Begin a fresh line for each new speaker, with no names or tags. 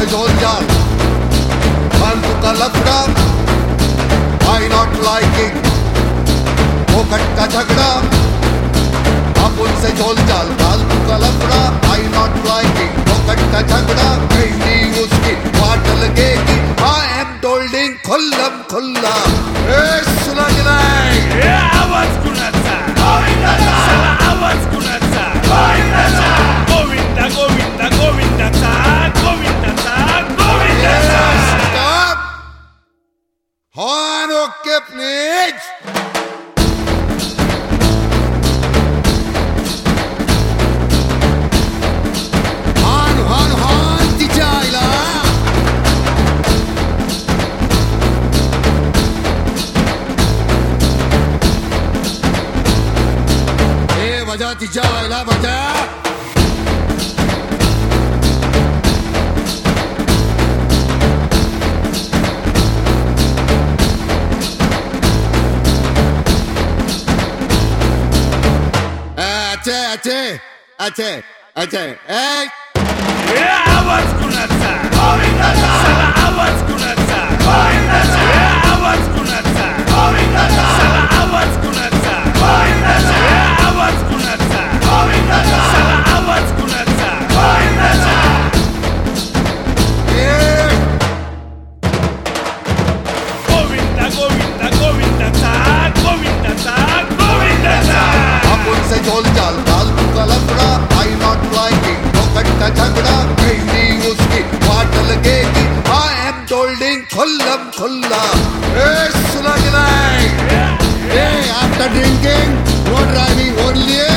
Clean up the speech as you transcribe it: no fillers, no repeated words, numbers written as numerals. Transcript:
से झोल जाल फालतू का लफड़ा आई नॉट लाइकिंग फोकट का झगड़ा अपुन से झोल जाल फालतू का लफड़ा आई नॉट लाइकिंग फोकट का झगड़ा कहीं उसकी वाट लगेगी आई एम टोल्डिंग खुल्लम खुल्ला सुना की नाही
आवाज कुणाचा चला आवाज कुणाचा गोविंदा गोविंदा गोविंदाचा गोविंदाचा गोविंदाचा
stop horn okay please horn तिच्या आईला बजा तिच्या आईला बजा अच्छे अच्छे अच्छे
आवाज कुणाचा चला आवाज कुणाचा आवाज कुणाचा चला आवाज कुणाचा आवाज कुणाचा चला आवाज कुणाचा गोविंदा गोविंदा गोविंदाचा गोविंदाचा गोविंदाचा
अपुन से झोल जाल फालतू का लफड़ा आई नॉट लाइकिंग फोकट का झगड़ा कहीं उसकी वाट लगेगी आई एम टोल्डिंग खुल्लम खुल्ला सुना की नाही after drinking no driving only